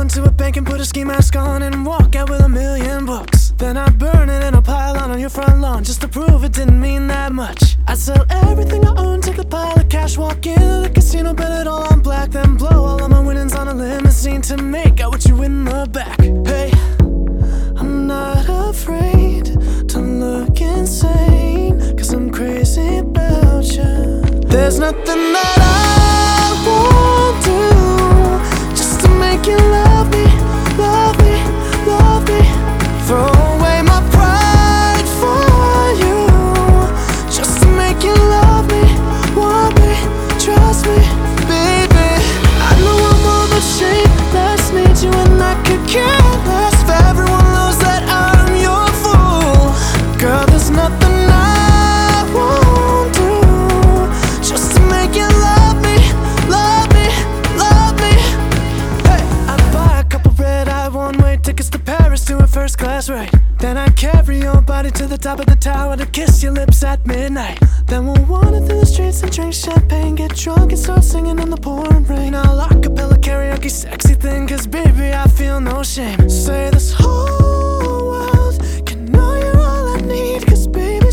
to a bank and put a ski mask on and walk out with 1,000,000 books. Then I'd burn it in a pile on your front lawn just to prove it didn't mean that much. I'd sell everything I own, take a pile of cash, walk into the casino, bet it all on black, then blow all of my winnings on a limousine to make out with you in the back. Hey, I'm not afraid to look insane, 'cause I'm crazy about you. There's nothing that I won't do just to make you love me, love me, love me. Throw away my pride for you just to make you love me, want me, trust me, baby. I know I'm all but shameless, need you and I could care less if everyone knows that I'm your fool. Girl, there's nothing I won't do just to make you love me, love me, love me. Hey, I'd buy a couple red-eye one-way tickets to Paris to a first class ride. Then I'd carry your body to the top of the tower to kiss your lips at midnight. Then we'll wander through the streets and drink champagne, get drunk and start singing in the pouring rain. I'll acapella karaoke sexy thing, 'cause baby I feel no shame. Say this whole world can know you're all I need, 'cause baby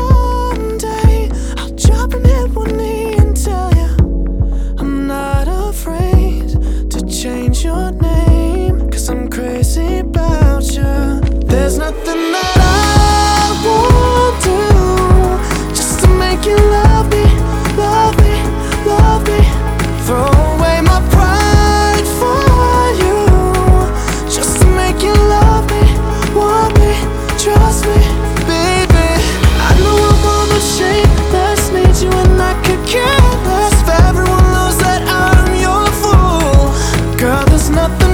someday I'll drop and hit one knee and tell you I'm not afraid to change your name, 'cause I'm crazy about you. There's nothing that I won't do just to make you love me, love me, love me. Throw away my pride for you just to make you love me, want me, trust me, baby. I know I'm all but shameless, need you and I could care less if everyone knows that I'm your fool. Girl, there's nothing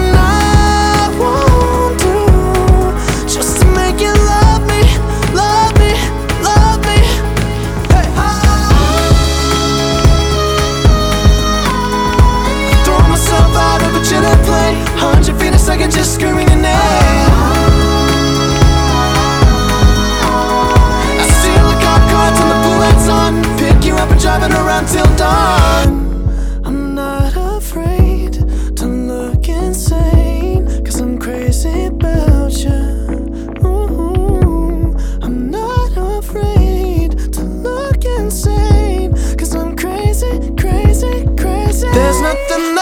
I won't do just to make you love me, love me, love me. Hey. Throw myself out of a jet plane, 100 feet a second, just screaming your name. I see all the cop cars and the bullets on, pick you up and drive it around till dawn. I'm not afraid to look insane, 'cause I'm crazy about you. Ooh, I'm not afraid to look insane, 'cause I'm crazy, crazy, crazy. There's nothing